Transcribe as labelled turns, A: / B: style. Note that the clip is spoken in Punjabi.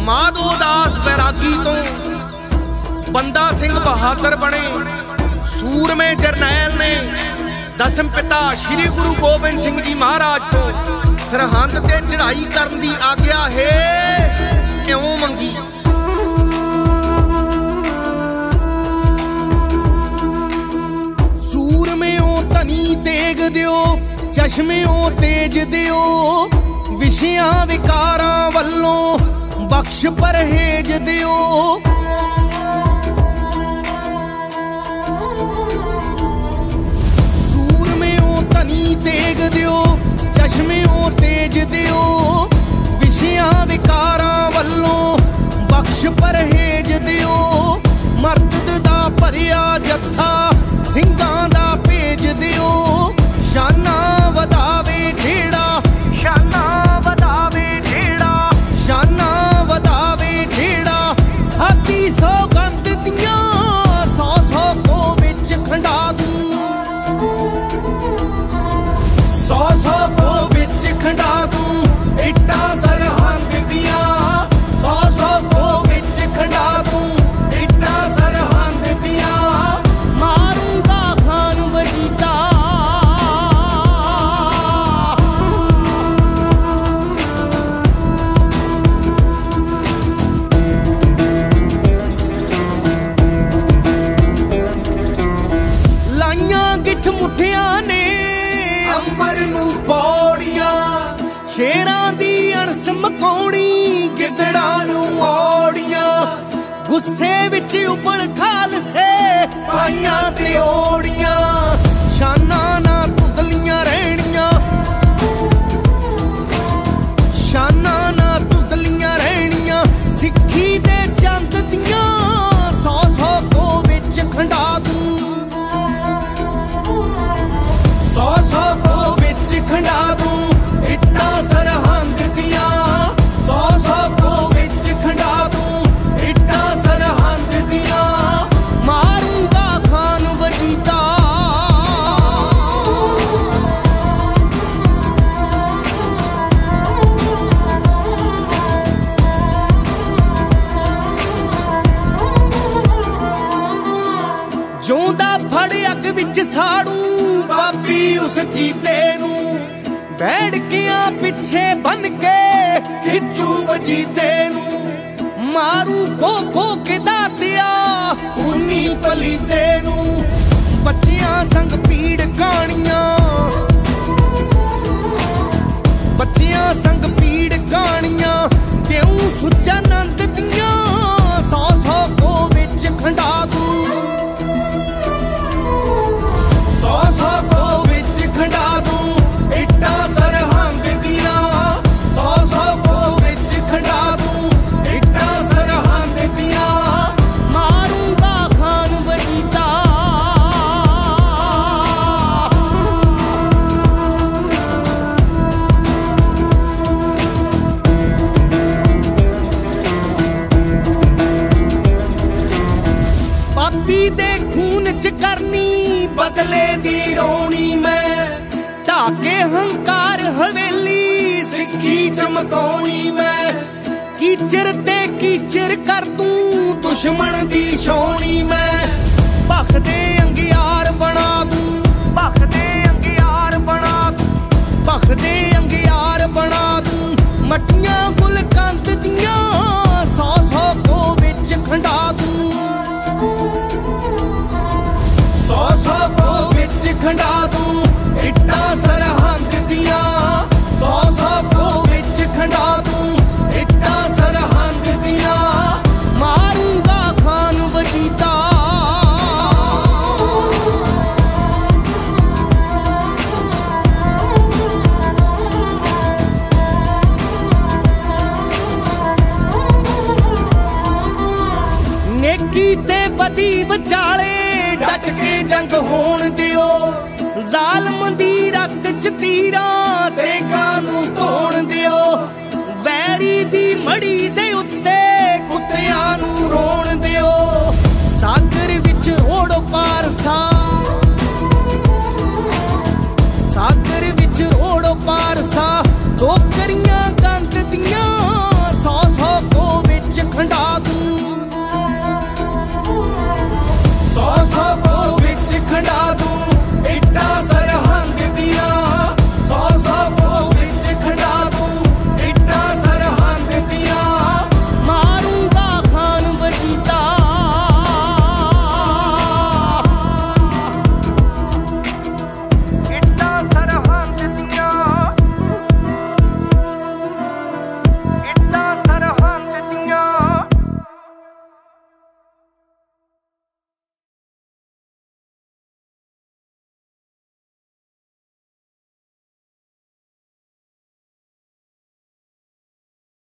A: माधो दास बैरागी तो बंदा सिंह बहादुर बने। सूरमे जरनैल ने दसम पिता श्री गुरु गोबिंद सिंह जी महाराज तो सरहंद ते चढ़ाई करन दी आग्या है क्यों मंगी। सूरमेओ धनी तेग दिओ, चश्मेओ तेज दिओ, विषयां विकारां वल्लों बख्श परहेज दिओ। सूरमेओ धनी तेग दिओ, चश्मेओ तेज दिओ, विषयां विकारां वल्लों बख्श परहेज दिओ। मर्द दा भरिया जत्था ਸਿੰਘਾਂ ਦਾ ਭੇਜ ਦਿਓ। ਸ਼ਾਨਾ ਵਧਾਵੇ ਜਿਹੜਾ, ਸ਼ਾਨਾ ਵਧਾਵੇ ਜਿਹੜਾ, ਸ਼ਾਨਾ ਵਧਾਵੇ ਜਿਹੜਾ। ਹਾਥੀ ਸੌਗੰਧ ਦੀਆਂ 100 ਕੋ ਵਿੱਚ ਖੰਡਾ ਦੂੰ, 100 ਕੋ ਵਿੱਚ ਖੰਡਾ ਦੂੰ। ਇੱਟਾਂ ਸਰਹੰਦ ਦੀਆਂ 100 ਕੋ ਵਿੱਚ ਖੰਡਾ ਦੂੰ, ਇੱਟਾਂ ਸਰਹੰਦ ਦੀਆਂ। ਮੁੱਠਿਆਂ ਨੇ ਅੰਬਰ ਨੂੰ ਪੌੜੀਆਂ, ਸ਼ੇਰਾਂ ਦੀ ਅਣਸ ਮਕਾਉਣੀ ਗਿੱਦੜਾਂ ਨੂੰ ਔੜੀਆਂ। ਗੁੱਸੇ ਵਿੱਚ ਉਬਲ ਖਾਲਸੇ ਪਾਈਆਂ ਤੇ ਓੜੀਆਂ। ਸ਼ਾਨਾਂ ਨਾ ਧੁੰਦਲੀਆਂ ਰਹਿਣੀਆਂ, ਸ਼ਾਨਾਂ ਨਾ ਧੁੰਦਲੀਆਂ ਰਹਿਣੀਆਂ। ਸਿੱਖੀ ਦੇ ਚੰਦ ਦੀਆਂ 100 ਕੋ ਵਿੱਚ ਖੰਡਾ ਦੂੰ, 100 ਕੋ ਵਿੱਚ ਖੰਡਾ ਦੂੰ। ਇੱਟਾਂ ਸਰਹੰਦ ਦੀਆਂ 100 ਕੋ ਵਿੱਚ ਖੰਡਾ ਦੂੰ, ਇੱਟਾਂ ਸਰਹੰਦ ਦੀਆਂ। ਮਾਰੂੰਗਾ ਖਾਨ ਵਜੀਦਾ, ਜਿਉਂਦਾ ਫੜ ਅੱਗ ਵਿੱਚ ਸਾੜੂ ਬਾਬੀ ਉਸ ਜੀਤੇ ਨੂੰ। ਬੈਠਕਿਆਂ ਪਿੱਛੇ ਬੰਨ ਕੇ ਖਿੱਚੂ ਵਜੀਤੇ ਨੂੰ। ਮਾਰੂ ਖੋ ਕੇ ਦਾਤਿਆ ਖੂਨੀ ਪਲੀਤੇ ਨੂੰ। ਬੱਚਿਆਂ ਸੰਗ ਪੀੜ ਕਹਾਣੀਆਂ, ਬੱਚਿਆਂ ਸੰਗ ਪੀੜ ਕਹਾਣੀਆਂ। ਦਿਉ ਸੁੱਚਾ ਨੰਦ ਦੀਆਂ 100 ਕੋ ਵਿੱਚ ਖੰਡਾ ਦੂੰ, 100 ਕੋ ਵਿੱਚ ਖੰਡਾ ਦੂੰ। ਇੱਟਾਂ ਸਰਹੰਦ ਦੀਆਂ 100 ਕੋ ਵਿੱਚ ਖੰਡਾ ਦੂੰ, ਇੱਟਾਂ ਸਰਹੰਦ ਦੀਆਂ। ਮਾਰੂੰਗਾ ਖਾਨ ਵਜੀਦਾ, ਪਾਪੀ ਦੇ ਖੂਨ ਚ ਕਰਨੀ ਬਦਲੇ ਦੀ ਰੋਣੀ। ਮੈਂ ਢਾਕੇ ਹੰਕਾਰ ਹਵੇਲੀ ਸਿੱਖੀ ਚਮਕਾਉਣੀ। ਮੈਂ ਕੀਚਰ ਤੇ ਕੀਚਰ ਕਰ ਦੂੰ ਦੁਸ਼ਮਣ ਦੀ ਛਾਉਣੀ। ਮੈਂ ਭਖ ਦੇ ਅੰਗਿਆਰ ਬਣਾ ਦੂੰ, ਭਖ ਦੇ ਅੰਗਿਆਰ ਬਣਾ ਦੂੰ, ਭਖ ਦੇ ਅੰਗਿਆਰ ਬਣਾ ਦੂੰ। ਮੱਟੀਆਂ ਗੁਲਕੰਦ ਦੀਆਂ 100 ਕੋ ਵਿੱਚ ਖੰਡਾ ਦੂੰ, 100 ਕੋ ਵਿੱਚ ਖੰਡਾ ਦੂੰ। ਇੱਟਾਂ ਸਰਹੰਦ ਦੀਆਂ 100 ਕੋ ਵਿੱਚ ਖੰਡਾ ਦੂੰ, ਇੱਟਾਂ ਸਰਹੰਦ ਦੀਆਂ। ਮਾਰੂੰਗਾ ਖਾਨ ਵਜੀਦਾ, ਨੇਕੀ ਤੇ ਬਦੀ ਵਿਚਾਲੇ ਡਟ ਕੇ ਜੰਗ ਹੋਣ ਦਿਓ। ਜ਼ਾਲ